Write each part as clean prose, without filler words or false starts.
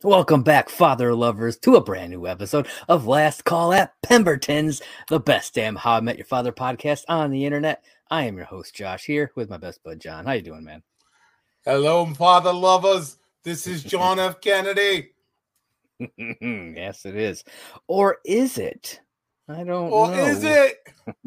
Welcome back, father lovers, to a brand new episode of Last Call at Pemberton's, the best damn How I Met Your Father podcast on the internet. I am your host, Josh, here with my best bud, John. How you doing, man? Hello, father lovers. This is John F. Kennedy. Yes, it is. Or is it? I don't know. Or is it?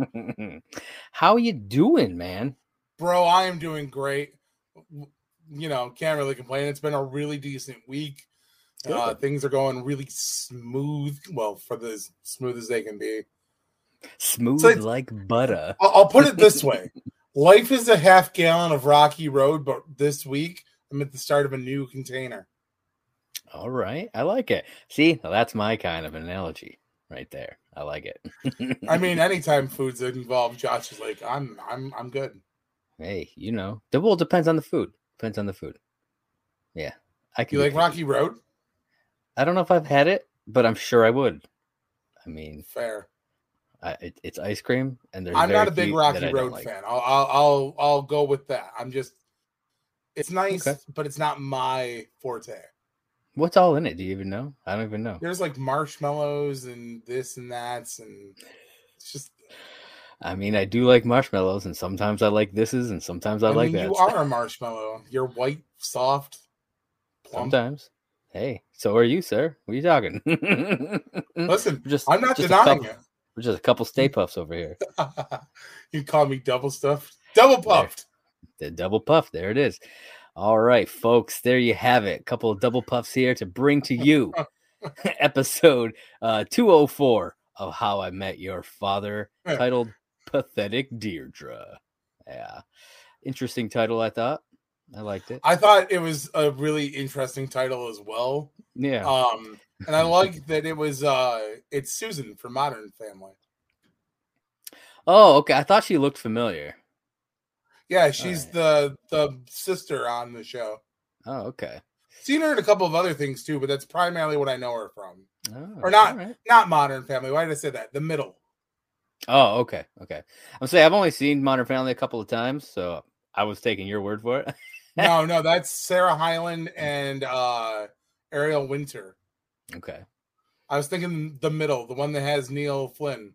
How you doing, man? Bro, I am doing great. You know, can't really complain. It's been a really decent week. Things are going really smooth. Well, for as smooth as they can be. Smooth like butter. I'll put it this way. Life is a half gallon of rocky road, but this week I'm at the start of a new container. All right. I like it. See, that's my kind of analogy right there. I like it. I mean, anytime food's involved, Josh is like, I'm good. Hey, you know, well, it depends on the food. Depends on the food. Yeah. You like Rocky Road? I don't know if I've had it, but I'm sure I would. I mean, fair. It's ice cream, and I'm not a big Rocky Road fan. I'll go with that. It's nice, okay, but it's not my forte. What's all in it? Do you even know? I don't even know. There's like marshmallows and this and that, and it's just. I mean, I do like marshmallows, and sometimes I like thises, and sometimes I like that. You are a marshmallow. You're white, soft, plump. Sometimes. Hey, so are you, sir? What are you talking? Listen, I'm not denying it. We're just a couple Stay Puffs over here. You call me double stuffed? Double puffed. The double puff. There it is. All right, folks. There you have it. A couple of double puffs here to bring to you. Episode 204 of How I Met Your Father, titled Pathetic Deirdre. Yeah. Interesting title, I thought. I liked it. I thought it was a really interesting title as well. Yeah. And I like that it was it's Susan from Modern Family. Oh, okay. I thought she looked familiar. Yeah, she's the sister on the show. Oh, okay. Seen her in a couple of other things too, but that's primarily what I know her from. Oh, or not Modern Family. Why did I say that? The Middle. Oh, okay. Okay. I'm saying I've only seen Modern Family a couple of times, so I was taking your word for it. No, that's Sarah Hyland and Ariel Winter. Okay. I was thinking The Middle, the one that has Neil Flynn.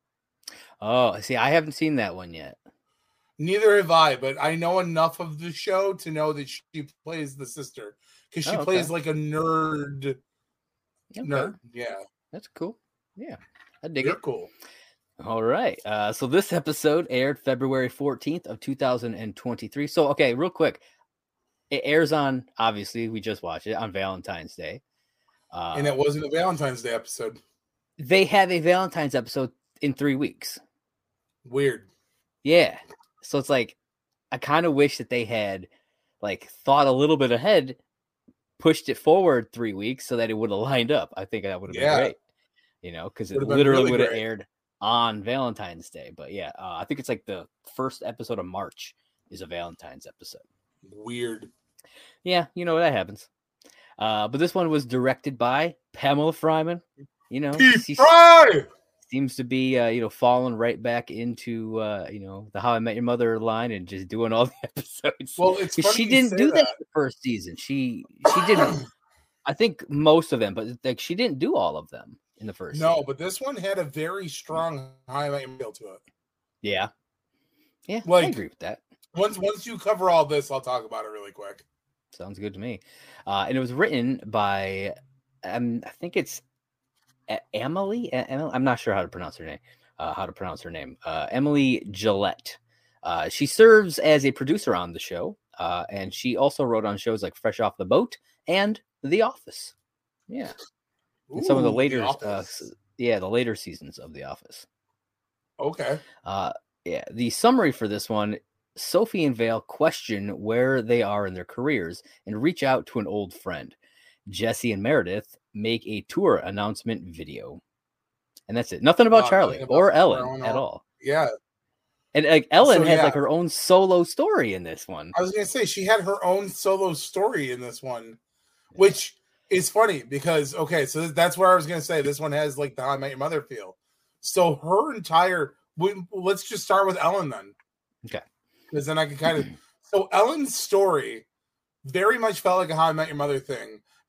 Oh, see, I haven't seen that one yet. Neither have I, but I know enough of the show to know that she plays the sister because she plays like a nerd. Okay. Nerd, yeah. That's cool. Yeah, I dig You're it. Cool. All right. So this episode aired February 14th of 2023. So, okay, real quick. It airs on, obviously, we just watched it on Valentine's Day. And it wasn't a Valentine's Day episode. They have a Valentine's episode in 3 weeks. Weird. Yeah. So it's like, I kind of wish that they had like thought a little bit ahead, pushed it forward 3 weeks so that it would have lined up. I think that would have been great. You know, because it literally would have aired on Valentine's Day. But yeah, I think it's like the first episode of March is a Valentine's episode. Weird. Yeah, you know, that happens. But this one was directed by Pamela Fryman. You know, she seems to be, falling right back into, the How I Met Your Mother line and just doing all the episodes. Well, it's funny she didn't do that in the first season. She didn't. I think most of them, but like she didn't do all of them in the first. No, but this one had a very strong How I Met Your Mother feel to it. Yeah, I agree with that. Once you cover all this, I'll talk about it really quick. Sounds good to me. And it was written by, I think it's Emily. I'm not sure how to pronounce her name. Emily Gillette. She serves as a producer on the show, and she also wrote on shows like Fresh Off the Boat and The Office. Yeah, and some of the later, the later seasons of The Office. Okay. Yeah. The summary for this one. Sophie and Vale question where they are in their careers and reach out to an old friend. Jesse and Meredith make a tour announcement video. And that's it. Nothing about Charlie or Ellen at all. Yeah. And like Ellen had like her own solo story in this one. I was going to say she had her own solo story in this one, which is funny because, okay, so that's where I was going to say this one has like the How I Met Your Mother feel. So her entire, let's just start with Ellen then. Okay. Because then I can kind of... So Ellen's story very much felt like a How I Met Your Mother thing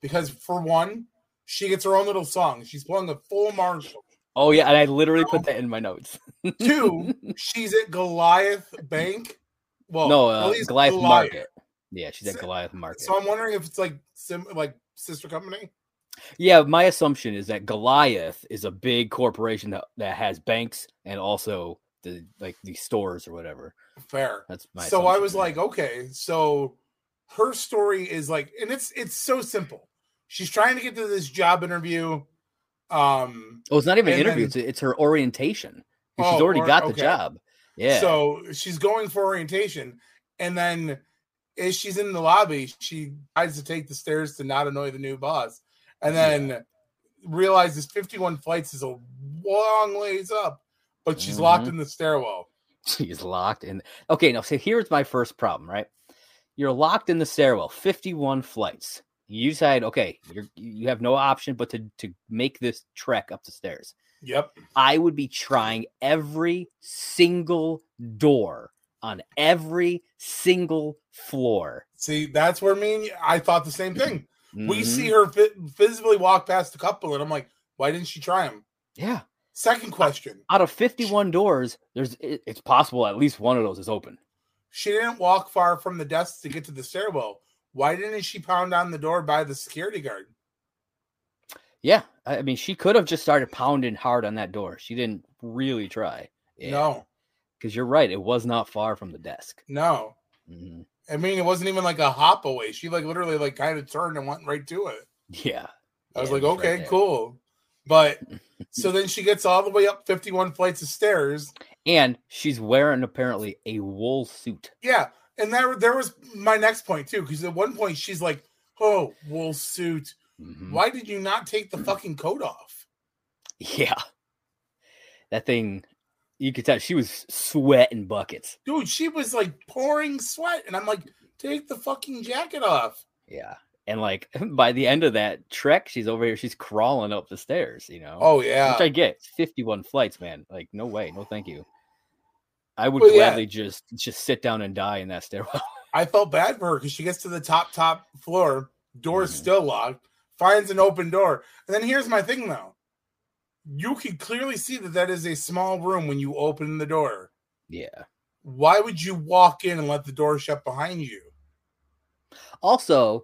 because for one, she gets her own little song. She's playing a full Marshall. Oh yeah, and I literally put that in my notes. 2, she's at Goliath Bank. Well, no, at least Goliath Market. Yeah, she's at Goliath Market. So I'm wondering if it's like sister company. Yeah, my assumption is that Goliath is a big corporation that has banks and also the stores or whatever. Fair. That's my. So I was like, okay, so her story is like, and it's so simple. She's trying to get to this job interview. It's not even an interview. It's her orientation. She's already got the job. Yeah. So she's going for orientation, and then as she's in the lobby, she decides to take the stairs to not annoy the new boss, and then realizes 51 flights is a long ways up, but she's locked in the stairwell. She's locked in. Okay, now so here's my first problem, right? You're locked in the stairwell, 51 flights. You decide, okay, you have no option but to make this trek up the stairs. Yep. I would be trying every single door on every single floor. See, that's where I thought the same thing. We see her physically walk past a couple, and I'm like, why didn't she try them? Yeah. Second question. Out of 51 doors, it's possible at least one of those is open. She didn't walk far from the desk to get to the stairwell. Why didn't she pound on the door by the security guard? Yeah. I mean, she could have just started pounding hard on that door. She didn't really try. Yeah. No. Because you're right. It was not far from the desk. No. Mm-hmm. I mean, it wasn't even like a hop away. She literally kind of turned and went right to it. Yeah. I was like, okay, right, cool. But so then she gets all the way up 51 flights of stairs. And she's wearing apparently a wool suit. Yeah. And there was my next point too. Because at one point she's like, oh, wool suit. Mm-hmm. Why did you not take the fucking coat off? Yeah. That thing, you could tell she was sweating buckets. Dude, she was like pouring sweat. And I'm like, take the fucking jacket off. Yeah. And like by the end of that trek, she's over here, she's crawling up the stairs, Oh, yeah. Which I get. It's 51 flights, man. Like, no way. No, thank you. I would gladly just sit down and die in that stairwell. I felt bad for her because she gets to the top floor, door's still locked, finds an open door. And then here's my thing, though. You can clearly see that is a small room when you open the door. Yeah. Why would you walk in and let the door shut behind you? Also,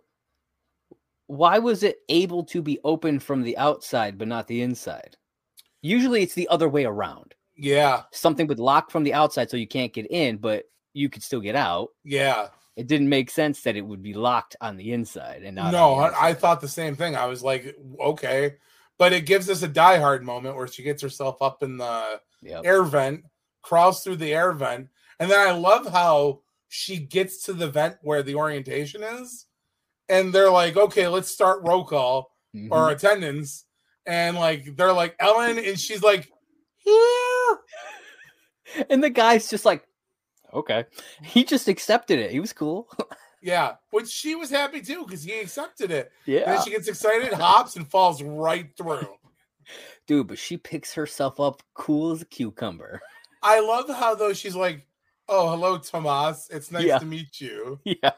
why was it able to be open from the outside but not the inside? Usually it's the other way around. Yeah. Something would lock from the outside so you can't get in, but you could still get out. Yeah. It didn't make sense that it would be locked on the inside and not. No, I thought the same thing. I was like, okay. But it gives us a Die Hard moment where she gets herself up in the air vent, crawls through the air vent. And then I love how she gets to the vent where the orientation is. And they're like, okay, let's start roll call or attendance. And they're like, Ellen, and she's like, here. And the guy's just like, okay. He just accepted it. He was cool. Yeah. Which she was happy too, because he accepted it. Yeah. And then she gets excited, hops, and falls right through. Dude, but she picks herself up cool as a cucumber. I love how, though, she's like, oh, hello, Tomas. It's nice to meet you. Yeah.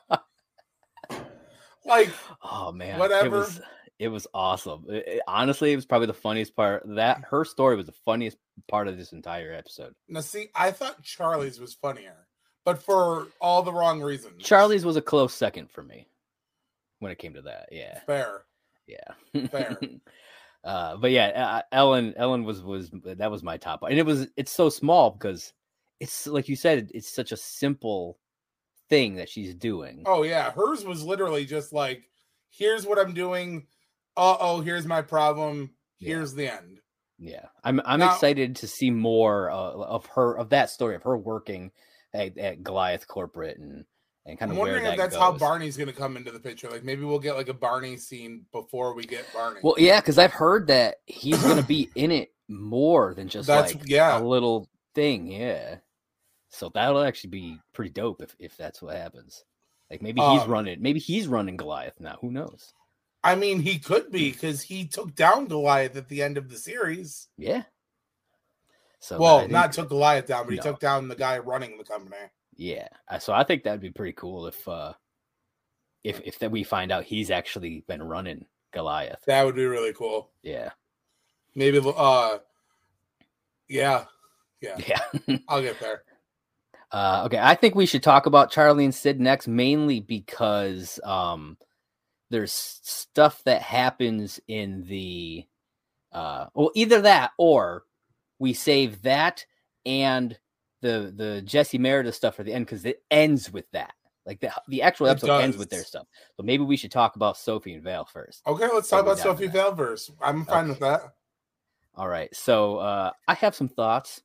Oh, man. Whatever. It was awesome. Honestly, it was probably the funniest part. Her story was the funniest part of this entire episode. Now, see, I thought Charlie's was funnier, but for all the wrong reasons. Charlie's was a close second for me when it came to that. Yeah. Fair. Yeah. Fair. But yeah, Ellen was that was my top. And it's so small because it's like you said, it's such a simple thing that she's doing. Oh yeah. Hers was literally just like, here's what I'm doing. Here's my problem. Here's the end. Yeah. I'm excited to see more of that story of her working at Goliath Corporate and kind of. I'm wondering if that's how Barney's going to come into the picture. Like maybe we'll get like a Barney scene before we get Barney. Well, yeah, because I've heard that he's going to be in it more than just a little thing. Yeah. So that'll actually be pretty dope if that's what happens. Like maybe he's running Goliath now. Who knows? I mean, he could be because he took down Goliath at the end of the series. Yeah. So not took Goliath down, but he took down the guy running the company. Yeah. So I think that'd be pretty cool if if that we find out he's actually been running Goliath. That would be really cool. Yeah. Maybe yeah. Yeah. I'll get there. Okay, I think we should talk about Charlie and Sid next, mainly because there's stuff that happens in the well, either that or we save that and the Jesse Meredith stuff for the end because it ends with that. Like the actual episode ends with their stuff. So maybe we should talk about Sophie and Vale first. Okay, let's talk about Sophie Vale first. I'm fine with that. All right. So I have some thoughts.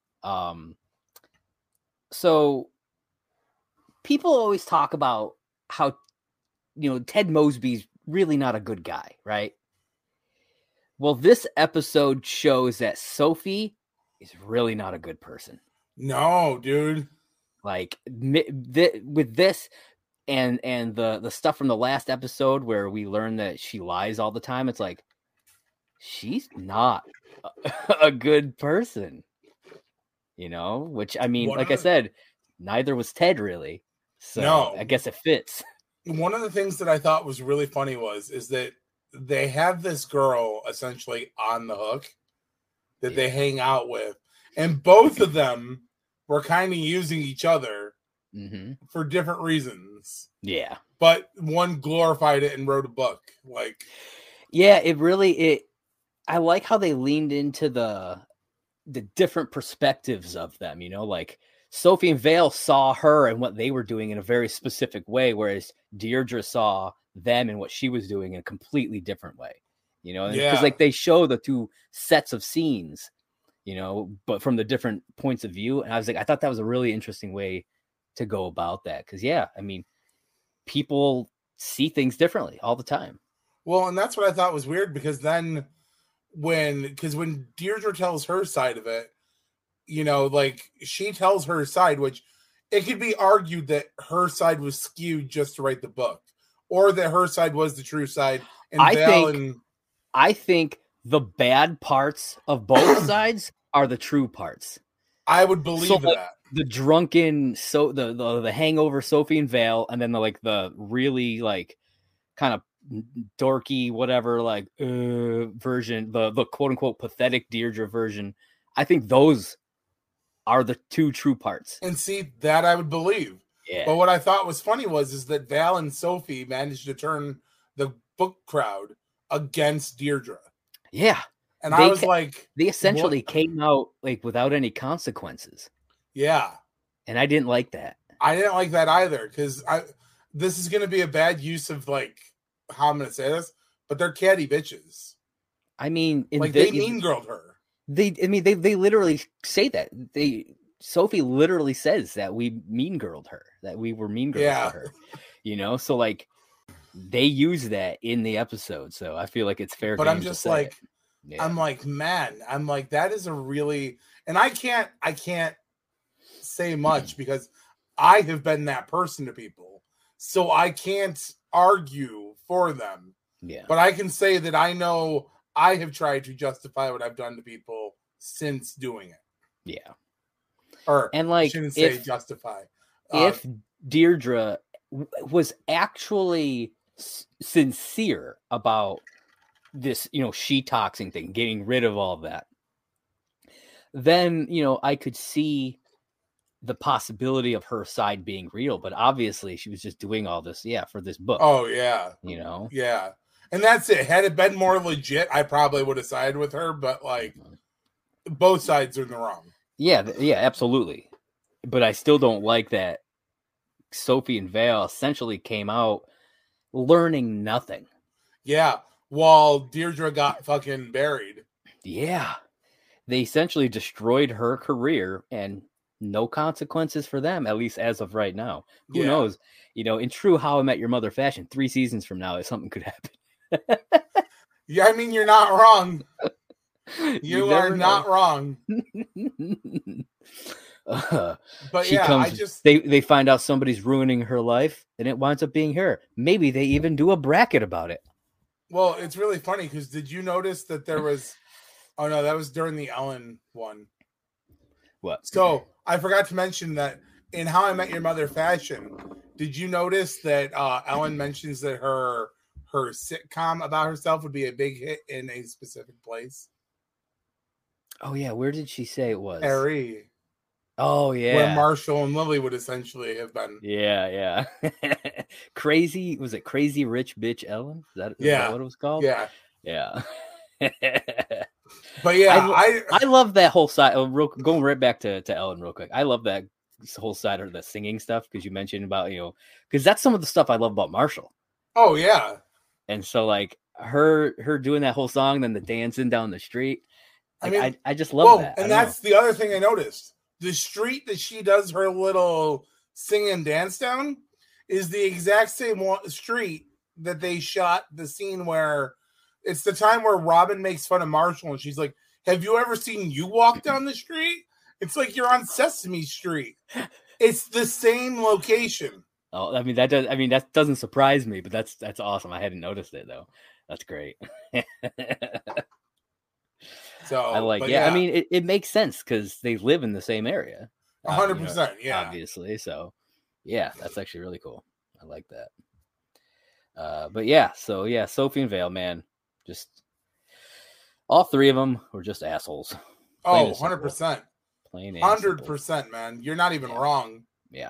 So people always talk about how, Ted Mosby's really not a good guy, right? Well, this episode shows that Sophie is really not a good person. No, dude. Like with this and the stuff from the last episode where we learn that she lies all the time, it's like she's not a good person, which I mean, I said, neither was Ted really. So no. I guess it fits. One of the things that I thought was really funny is that they have this girl essentially on the hook that they hang out with, and both of them were kind of using each other for different reasons. Yeah. But one glorified it and wrote a book. Like, yeah, I like how they leaned into the different perspectives of them, like Sophie and Vale saw her and what they were doing in a very specific way, whereas Deirdre saw them and what she was doing in a completely different way, because like they show the two sets of scenes, but from the different points of view. And I was like, I thought that was a really interesting way to go about that. Cause I mean, people see things differently all the time. Well, and that's what I thought was weird because then when Deirdre tells her side of it, like she tells her side, which it could be argued that her side was skewed just to write the book, or that her side was the true side. And I think the bad parts of both sides are the true parts. I would believe that. The drunken, the hangover Sophie and Vale, and then the really kind of dorky whatever version, the quote unquote pathetic Deirdre version. I think those are the two true parts. And see, that I would believe. Yeah. But what I thought was funny is that Val and Sophie managed to turn the book crowd against Deirdre. Yeah. And I was like, they essentially came out without any consequences. Yeah. And I didn't like that. I didn't like that either, because this is going to be a bad use of how I'm going to say this, but they're catty bitches. I mean, they mean girled her. They literally say that. Sophie literally says that we mean girled her, that we were mean girls to her, so they use that in the episode. So I feel like it's fair. But I'm just I'm like, man, that is a really, and I can't say much because I have been that person to people. So I can't argue for them. Yeah. But I can say that I know I have tried to justify what I've done to people since doing it. Yeah. Or I shouldn't say justify. If Deirdre was actually sincere about this, she-toxing thing, getting rid of all of that, then, I could see the possibility of her side being real. But obviously she was just doing all this, for this book. Oh, yeah. Yeah. And that's it. Had it been more legit, I probably would have sided with her, but both sides are in the wrong. Yeah, absolutely. But I still don't like that Sophie and Vale essentially came out learning nothing. Yeah, while Deirdre got fucking buried. Yeah. They essentially destroyed her career and no consequences for them, at least as of right now. Who knows? In true How I Met Your Mother fashion, 3 seasons from now, something could happen. Yeah, I mean, you're not wrong. You are not wrong. But they find out somebody's ruining her life, and it winds up being her. Maybe they even do a bracket about it. Well, it's really funny because did you notice that there was? Oh no, that was during the Ellen one. What? So I forgot to mention that in How I Met Your Mother fashion, did you notice that Ellen mentions that her sitcom about herself would be a big hit in a specific place? Oh yeah, where did she say it was? Harry. Oh Where yeah. Marshall and Lily would essentially have been. Yeah. Crazy, was it Crazy Rich Bitch Ellen? Is that what it was called? Yeah. But yeah, I love that whole side. Going right back to Ellen real quick. I love that whole side of the singing stuff because you mentioned about, because that's some of the stuff I love about Marshall. Oh yeah. And so like her doing that whole song, then the dancing down the street. Like, I just love that. And that's the other thing I noticed. The street that she does her little sing and dance down is the exact same street that they shot the scene where it's the time where Robin makes fun of Marshall and she's like, have you ever seen you walk down the street? It's like you're on Sesame Street. It's the same location. Oh, that doesn't surprise me, but that's awesome. I hadn't noticed it though. That's great. So I like, yeah. I mean, it makes sense because they live in the same area. 100%, yeah. Obviously, so yeah, that's actually really cool. I like that. But yeah, so yeah, Sophie and Vale, man, just all three of them were just assholes. Oh, 100%. Plain 100%, man. You're not even wrong. Yeah.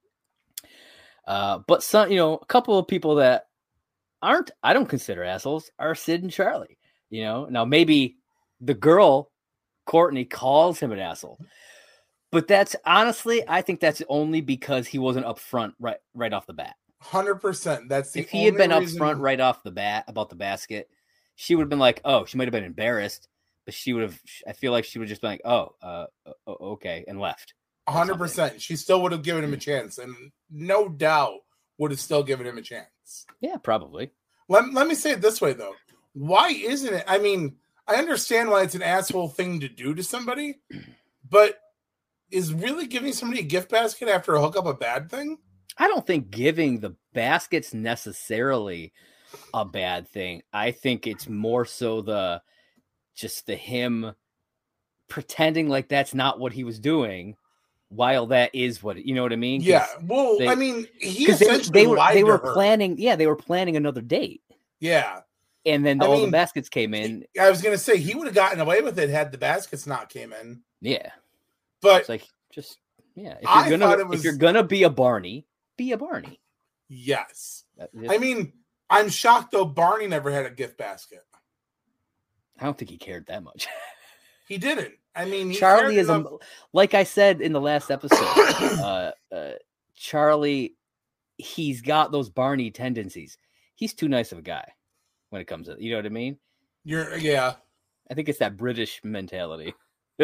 But some, a couple of people that I don't consider assholes are Sid and Charlie. Now maybe the girl, Courtney, calls him an asshole. But that's honestly, I think that's only because he wasn't upfront right off the bat. 100%. That's the if he had been upfront right off the bat about the basket, she would have been like, oh, she might have been embarrassed, but I feel like she would have just been like, oh, okay, and left. 100%. She still would have given him a chance, and no doubt would have still given him a chance. Yeah, probably. Let me say it this way, though. Why isn't it? I mean, I understand why it's an asshole thing to do to somebody, but is really giving somebody a gift basket after a hookup a bad thing? I don't think giving the basket's necessarily a bad thing. I think it's more so him pretending like that's not what he was doing, while that is what, you know what I mean? Yeah. Well, I mean, he essentially they were planning. Yeah, they were planning another date. Yeah. And then all the baskets came in. I was going to say he would have gotten away with it had the baskets not came in. Yeah. But it's like, just, yeah. If you're going to be a Barney, be a Barney. Yes. I mean, I'm shocked though Barney never had a gift basket. I don't think he cared that much. He didn't. I mean, Charlie is like I said in the last episode, Charlie, he's got those Barney tendencies. He's too nice of a guy when it comes to, you know what I mean? Yeah. I think it's that British mentality.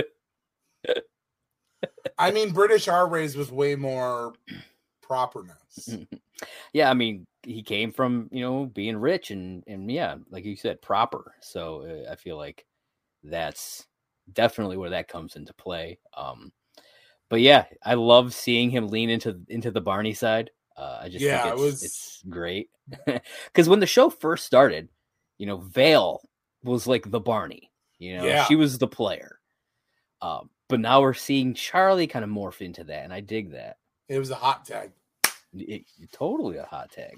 I mean, British are raised with way more properness. Yeah, I mean, he came from, being rich and yeah, like you said, proper. So I feel like that's definitely where that comes into play. But yeah, I love seeing him lean into the Barney side. I just think it's great. Because when the show first started, Vale was like the Barney. She was the player. But now we're seeing Charlie kind of morph into that, and I dig that. It was a hot tag. Totally a hot tag.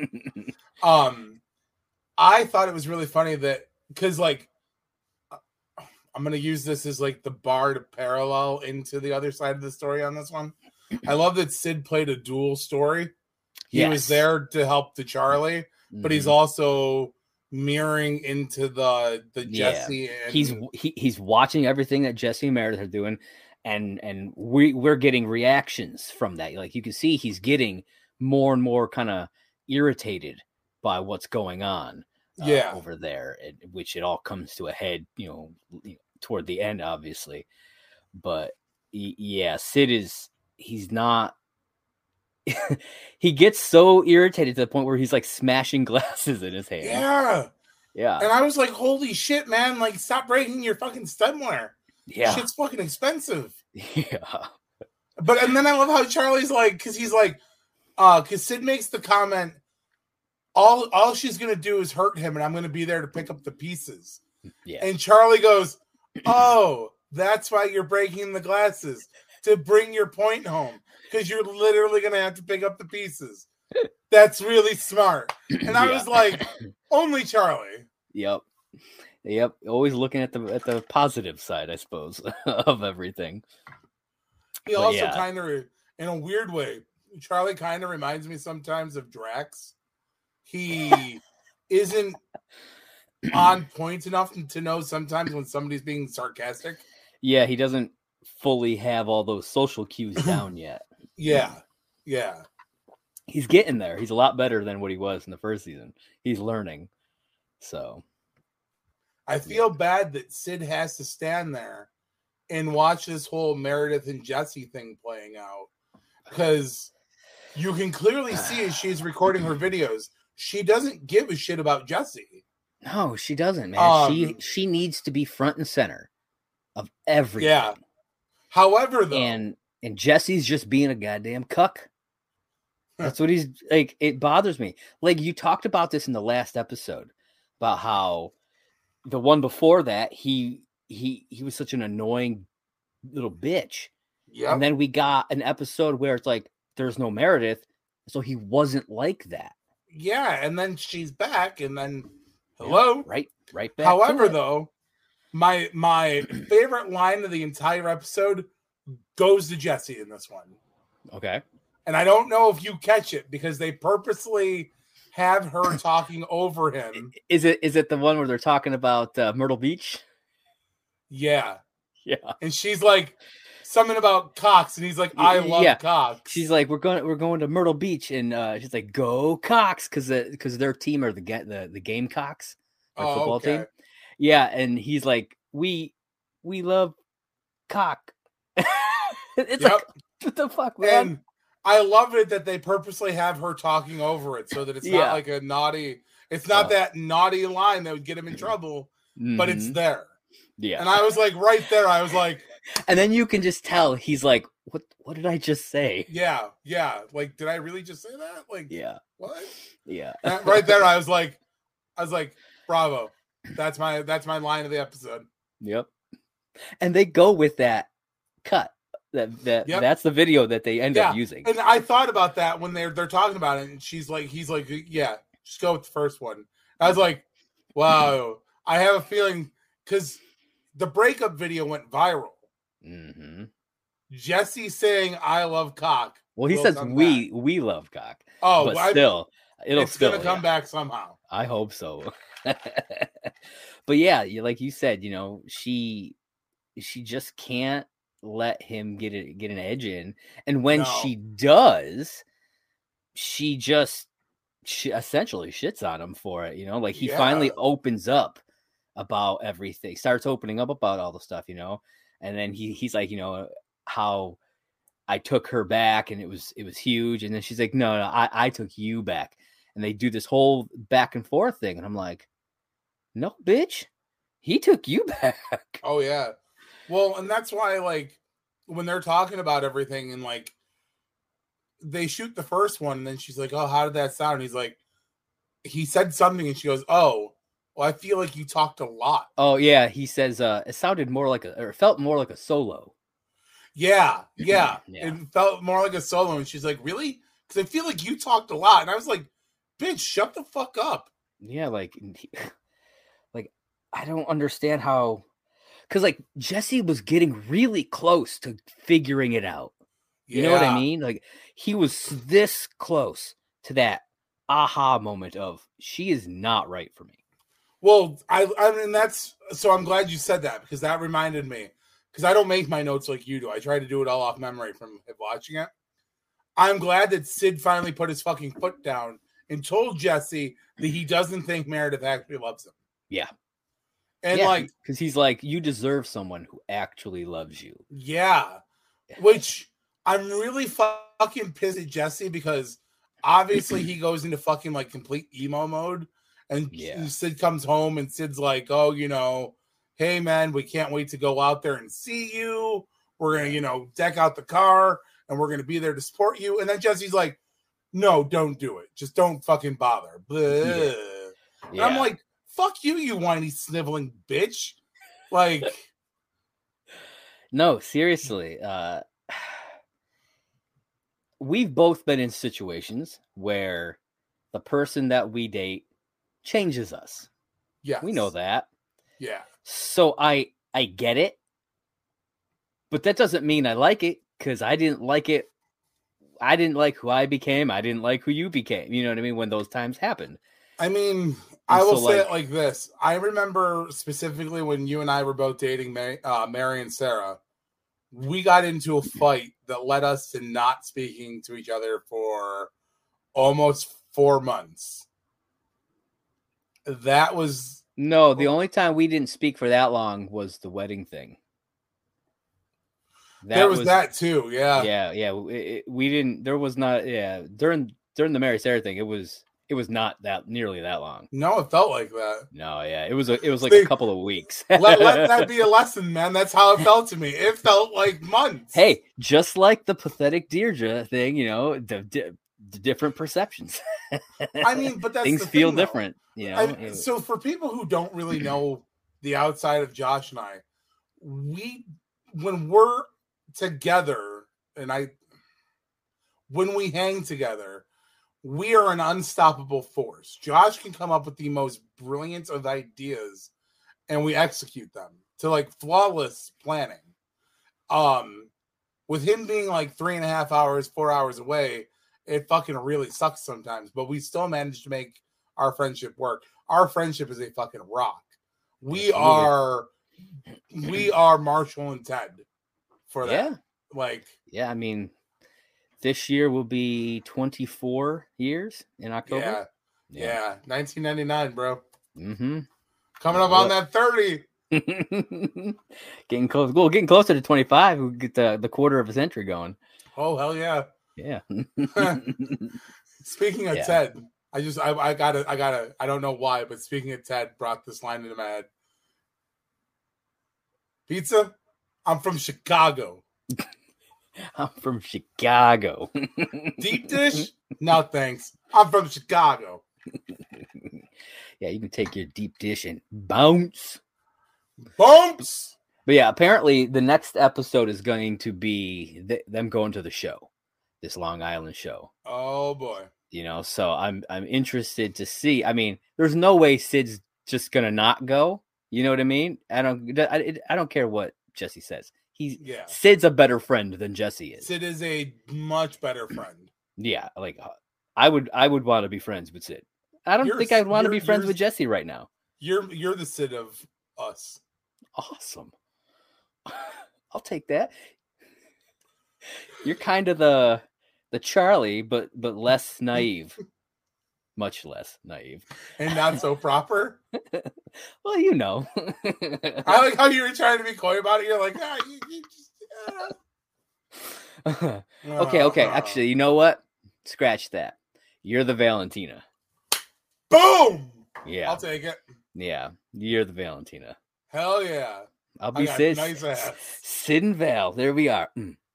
I thought it was really funny that because like I'm gonna use this as like the bar to parallel into the other side of the story on this one. I love that Sid played a dual story. He was there to help the Charlie, but he's also mirroring into the Jesse. And he's watching everything that Jesse and Meredith are doing, and we're getting reactions from that. Like you can see, he's getting more and more kind of irritated by what's going on. Over there, which it all comes to a head, toward the end, obviously. But yeah, he's not. He gets so irritated to the point where he's like smashing glasses in his hand. Yeah. And I was like, "Holy shit, man! Like, stop breaking your fucking stumware. Yeah, shit's fucking expensive." Yeah. And then I love how Charlie's like, because he's like, because Sid makes the comment. All she's gonna do is hurt him, and I'm gonna be there to pick up the pieces. Yeah. And Charlie goes, "Oh, that's why you're breaking the glasses. to bring your point home because you're literally going to have to pick up the pieces. That's really smart. And I was like, only Charlie. Yep. Always looking at the positive side, I suppose, of everything. He also kind of, in a weird way, Charlie kind of reminds me sometimes of Drax. He isn't on point enough to know sometimes when somebody's being sarcastic. Yeah, he doesn't fully have all those social cues down yet. Yeah. He's getting there. He's a lot better than what he was in the first season. He's learning. So I feel bad that Sid has to stand there and watch this whole Meredith and Jesse thing playing out, because you can clearly see as she's recording her videos, she doesn't give a shit about Jesse. No, she doesn't, man. She needs to be front and center of everything. Yeah. However, though, and Jesse's just being a goddamn cuck. That's what he's like. It bothers me. Like, you talked about this in the last episode about how the one before that he was such an annoying little bitch. Yeah. And then we got an episode where it's like there's no Meredith, so he wasn't like that. Yeah, and then she's back, and then hello, right back. However, though, my favorite line of the entire episode goes to Jesse in this one. Okay. And I don't know if you catch it because they purposely have her talking over him. Is it the one where they're talking about Myrtle Beach? Yeah. Yeah. And she's like something about Cox, and he's like, I love Cox. She's like, we're going to Myrtle Beach, and she's like, go Cox, because their team are the Gamecocks, their football team. Yeah, and he's like, we love cock. It's like, what the fuck, man? And I love it that they purposely have her talking over it so that it's not like a naughty. It's not that naughty line that would get him in trouble, but it's there. Yeah. And I was like, right there, I was like, and then you can just tell he's like, what did I just say? Yeah. Like, did I really just say that? Like, yeah. What? Yeah. Right there, I was like, bravo. That's my line of the episode. Yep. And they go with that cut. That's the video that they end up using. And I thought about that when they're talking about it, and he's like, yeah, just go with the first one. I was like, wow. I have a feeling because the breakup video went viral. Mm-hmm. Jesse saying I love cock. Well, he says we love cock. Oh, but it's gonna come back somehow. I hope so. But yeah, like you said, she just can't let him get an edge in, and when she does, she essentially shits on him for it. Like he finally opens up about everything, starts opening up about all the stuff, and then he's like, how I took her back and it was huge, and then she's like, no, I took you back, and they do this whole back and forth thing, and I'm like, no, bitch, he took you back. Oh yeah. Well, and that's why, like, when they're talking about everything and, like, they shoot the first one and then she's like, oh, how did that sound? And he's like, he said something and she goes, oh, well, I feel like you talked a lot. Oh, yeah. He says it sounded more like it felt more like a solo. Yeah. It felt more like a solo. And she's like, really? Because I feel like you talked a lot. And I was like, bitch, shut the fuck up. Yeah, like I don't understand how. Because, like, Jesse was getting really close to figuring it out. You know what I mean? Like, he was this close to that aha moment of, she is not right for me. Well, I mean, so I'm glad you said that, because that reminded me. Because I don't make my notes like you do. I try to do it all off memory from watching it. I'm glad that Sid finally put his fucking foot down and told Jesse that he doesn't think Meredith actually loves him. Yeah. And because he's like, you deserve someone who actually loves you. Yeah. Which I'm really fucking pissed at Jesse, because obviously he goes into fucking like complete emo mode. And Sid comes home and Sid's like, oh, hey man, we can't wait to go out there and see you. We're going to, deck out the car and we're going to be there to support you. And then Jesse's like, no, don't do it. Just don't fucking bother. Yeah. And I'm like, fuck you, you whiny, sniveling bitch. Like, no, seriously. we've both been in situations where the person that we date changes us. Yes. We know that. Yeah. So I get it. But that doesn't mean I like it, because I didn't like it. I didn't like who I became. I didn't like who you became. You know what I mean? When those times happened. I mean, And I will so, say like- it like this. I remember specifically when you and I were both dating Mary and Sarah, we got into a fight that led us to not speaking to each other for almost 4 months. That was No, the only time we didn't speak for that long was the wedding thing. there was that too. Yeah. Yeah. We didn't. There was not. Yeah, during the Mary Sarah thing, it was not that nearly that long. No, it felt like that. No, yeah, it was like See, a couple of weeks. let that be a lesson, man. That's how it felt to me. It felt like months. Hey, just like the pathetic Deirdre thing, you know, the different perceptions. I mean, but that's things the feel thing, though. different, you know. So for people who don't really know the outside of Josh and I, when we're together when we hang together, we are an unstoppable force. Josh can come up with the most brilliant of ideas and we execute them to like flawless planning. With him being like 3.5 hours, 4 hours away, it fucking really sucks sometimes, but we still manage to make our friendship work. Our friendship is a fucking rock. We are Marshall and Ted for that. Yeah. Like, yeah, I mean, this year will be 24 years in October. Yeah. 1999, bro. Mm-hmm. Coming up on that 30. Getting close. Well, getting closer to 25. We'll get the quarter of a century going. Oh, hell yeah. Yeah. Speaking of Ted, I gotta, I don't know why, but speaking of Ted brought this line into my head. Pizza? I'm from Chicago. I'm from Chicago. Deep dish? No, thanks. I'm from Chicago. Yeah, you can take your deep dish and bounce. Bumps! But yeah, apparently the next episode is going to be them going to the show, this Long Island show. Oh boy! You know, so I'm interested to see. I mean, there's no way Sid's just gonna not go. You know what I mean? I don't care what Jesse says. Sid's a better friend than Jesse is. Sid is a much better friend. Yeah, like I would want to be friends with Sid. I don't think I'd want to be friends with Jesse right now. You're the Sid of us. Awesome. I'll take that. You're kind of the Charlie, but less naive. Much less naive. And not so proper? Well, you know. I like how you were trying to be coy about it. You're like, Okay. Actually, you know what? Scratch that. You're the Valentina. Boom! Yeah. I'll take it. Yeah. You're the Valentina. Hell yeah. I'll be Sid. Nice ass. Sid and Val. There we are.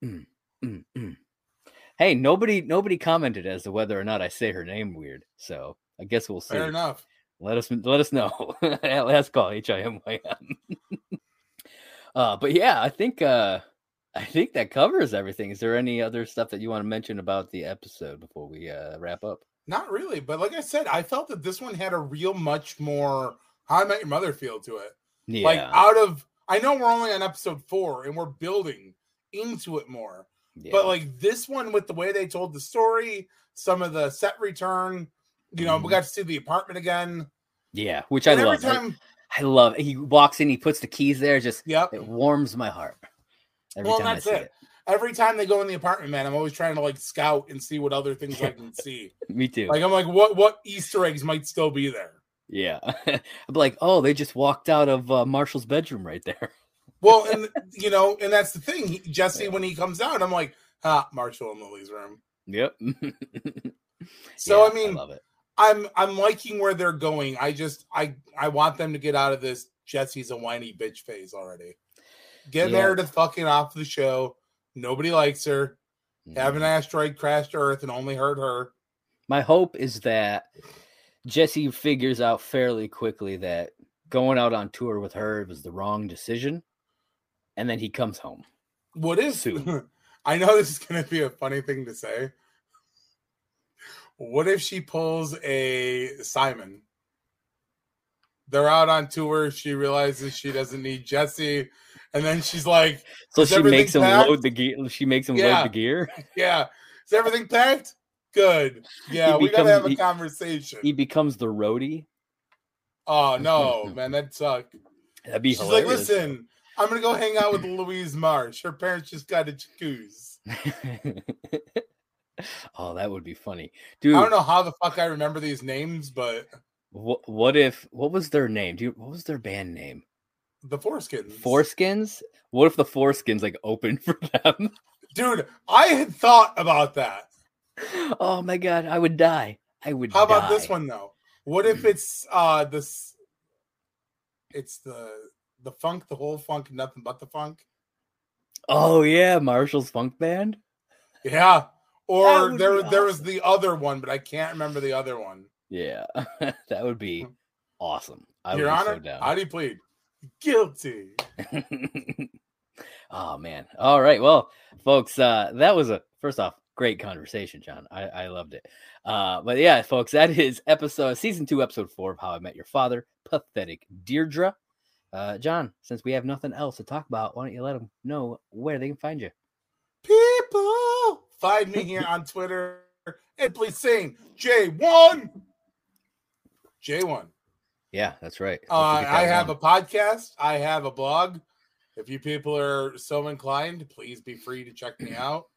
Hey, nobody commented as to whether or not I say her name weird. So I guess we'll see. Fair enough. Not really, but like I said, I felt that this one had a real much more How I Met Your Mother feel to it. Yeah. Like I know we're only on episode 4 and we're building into it more. Yeah. But like this one, with the way they told the story, some of the set return, we got to see the apartment again. Yeah, which I love. I love it. He walks in, he puts the keys there. It warms my heart. Every time I see it. Every time they go in the apartment, man, I'm always trying to like scout and see what other things I can see. Me too. Like I'm like, what Easter eggs might still be there? Yeah, I'm like, oh, they just walked out of Marshall's bedroom right there. Well, and and that's the thing. Jesse, when he comes out, I'm like, Marshall in Lily's room. Yep. So yeah, I mean, I love it. I'm liking where they're going. I want them to get out of this Jesse's a whiny bitch phase already. Get Meredith fucking off the show. Nobody likes her. Have an asteroid crash to Earth and only hurt her. My hope is that Jesse figures out fairly quickly that going out on tour with her was the wrong decision, and then he comes home. What is soon? I know this is going to be a funny thing to say. What if she pulls a Simon? They're out on tour. She realizes she doesn't need Jesse. And then she's like, So is she everything makes him packed? load the gear. She makes him load the gear. Yeah. Is everything packed? Good. Yeah, we got to have a conversation. He becomes the roadie. Oh, no, man. That'd suck. That'd be She's hilarious. Like, listen, I'm going to go hang out with Louise Marsh. Her parents just got a jacuzzi. Oh, that would be funny. Dude, I don't know how the fuck I remember these names, but... What was their name? Dude, what was their band name? The Foreskins. Foreskins? What if the Foreskins like opened for them? Dude, I had thought about that. Oh my god, I would die. How about this one though? What if it's it's the funk, the whole funk, nothing but the funk? Oh yeah, Marshall's Funk Band? Yeah. Or there was the other one, but I can't remember the other one. Yeah. That would be awesome. Your Honor, so down. How do you plead? Guilty. Oh man. All right. Well, folks, that was first off, great conversation, John. I loved it. But yeah, folks, that is season 2, episode 4 of How I Met Your Father, Pathetic Deirdre. John, since we have nothing else to talk about, why don't you let them know where they can find you? People, find me here on Twitter and please sing J1. J1. Yeah, that's right. I have a podcast. I have a blog. If you people are so inclined, please be free to check me out.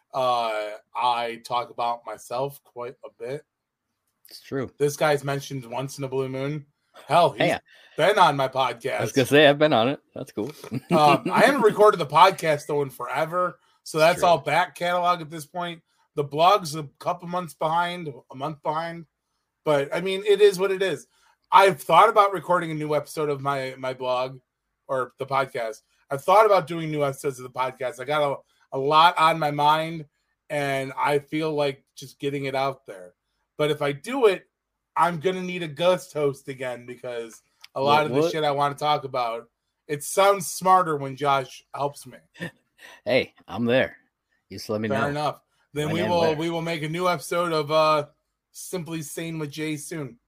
I talk about myself quite a bit. It's true. This guy's mentioned once in a blue moon. Hell, he's been on my podcast. I was going to say, I've been on it. That's cool. I haven't recorded the podcast, though, in forever. So that's all back catalog at this point. The blog's a couple months behind, a month behind. But, I mean, it is what it is. I've thought about recording a new episode of my blog or the podcast. I've thought about doing new episodes of the podcast. I got a lot on my mind, and I feel like just getting it out there. But if I do it, I'm going to need a guest host again because a lot of the shit I want to talk about, it sounds smarter when Josh helps me. Hey, I'm there. You just let me know. Fair enough. Then we will make a new episode of Simply Sane with Jay soon.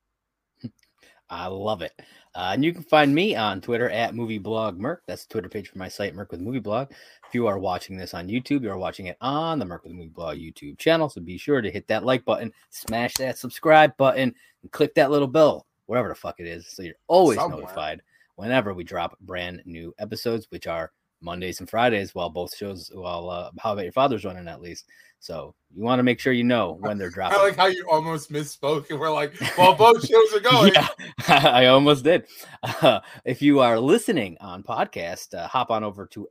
I love it. And you can find me on Twitter at MovieBlogMerc. That's the Twitter page for my site, Merc with Movie Blog. If you are watching this on YouTube, you are watching it on the Merc with Movie Blog YouTube channel. So be sure to hit that like button, smash that subscribe button, and click that little bell, whatever the fuck it is, so you're always notified whenever we drop brand new episodes, which are Mondays and Fridays, while How I Met Your Father's running at least. So you want to make sure you know when they're dropping. I like how you almost misspoke and we're like, well, both shows are going. Yeah, I almost did. If you are listening on podcast, hop on over to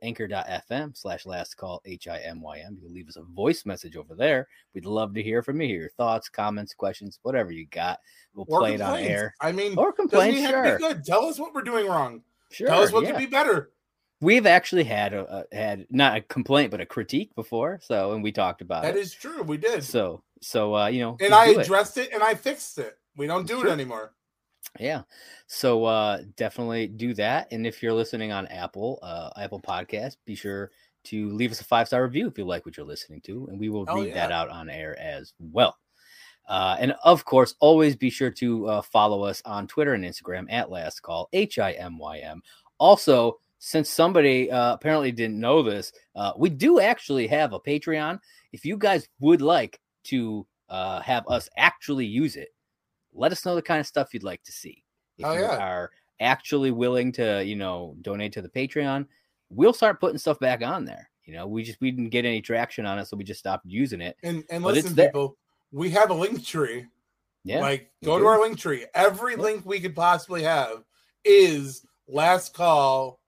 anchor.fm/lastcallHIMYM. You can leave us a voice message over there. We'd love to hear from you. Your thoughts, comments, questions, whatever you got. We'll play it on air. I mean, or complain. Sure. Good. Tell us what we're doing wrong. Sure. Tell us what could be better. We've actually had not a complaint, but a critique before. So, and we talked about it. That is true. We did. So, you know, and I addressed it and I fixed it. We don't do it anymore. Yeah. So, definitely do that. And if you're listening on Apple Podcast, be sure to leave us a 5-star review if you like what you're listening to, and we will read that out on air as well. And of course, always be sure to follow us on Twitter and Instagram at Last Call HIMYM. Also, since somebody apparently didn't know this, we do actually have a Patreon. If you guys would like to have us actually use it, let us know the kind of stuff you'd like to see. If you are actually willing to, donate to the Patreon, we'll start putting stuff back on there. We didn't get any traction on it, so we just stopped using it. And listen, people, we have a link tree. Yeah. Go to our link tree. Every link we could possibly have is Last Call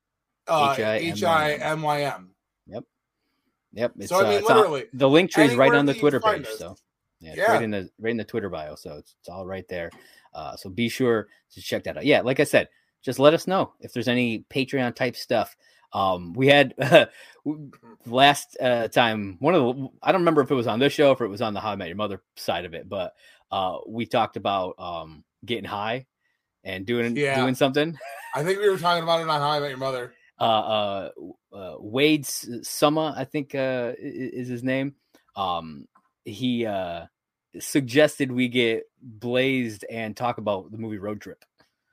HIMYM. Yep. It's, so I mean, literally, the link tree is right on the Twitter page. Us. So right in the Twitter bio. So it's all right there. So be sure to check that out. Yeah, like I said, just let us know if there's any Patreon type stuff. We had last time I don't remember if it was on this show or if it was on the How I Met Your Mother side of it, but we talked about getting high and doing something. I think we were talking about it on How I Met Your Mother. Wade Summa, I think is his name. He suggested we get blazed and talk about the movie Road Trip.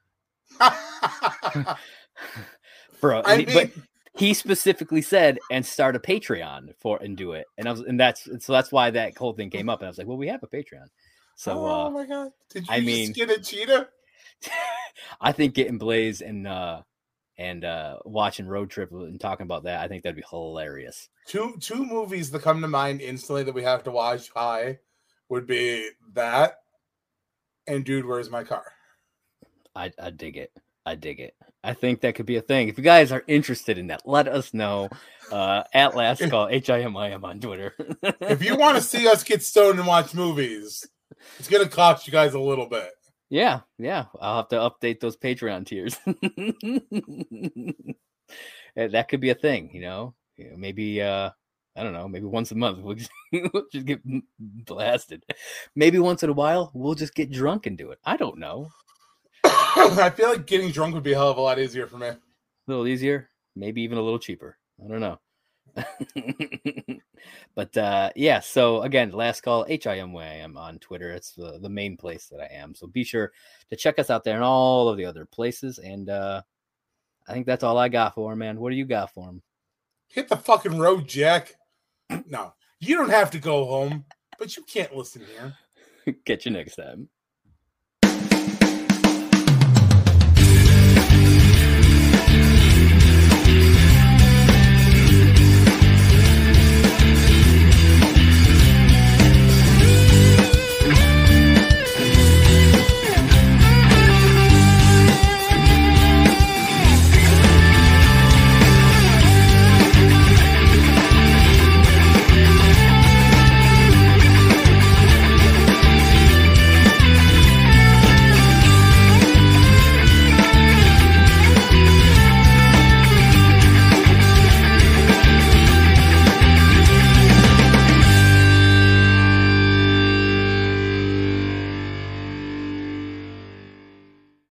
Bro, but he specifically said and start a Patreon and do it, and that's why that whole thing came up. And I was like, well, we have a Patreon, so oh my god, did you just get a cheetah? I think getting blazed and watching Road Trip and talking about that, I think that'd be hilarious. Two movies that come to mind instantly that we have to watch would be that and Dude, Where's My Car? I dig it. I think that could be a thing. If you guys are interested in that, let us know at Last Call HIMIM on Twitter. If you want to see us get stoned and watch movies, it's going to cost you guys a little bit. Yeah. I'll have to update those Patreon tiers. That could be a thing, maybe I don't know, maybe once a month we'll just get blasted. Maybe once in a while we'll just get drunk and do it. I don't know. I feel like getting drunk would be a hell of a lot easier for me. A little easier, maybe even a little cheaper. I don't know. But yeah, so again, Last Call HIMIM on Twitter. It's the main place that I am. So be sure to check us out there and all of the other places. And I think that's all I got for him, man. What do you got for him? Hit the fucking road, Jack. No, you don't have to go home, but you can't listen here. Catch you next time.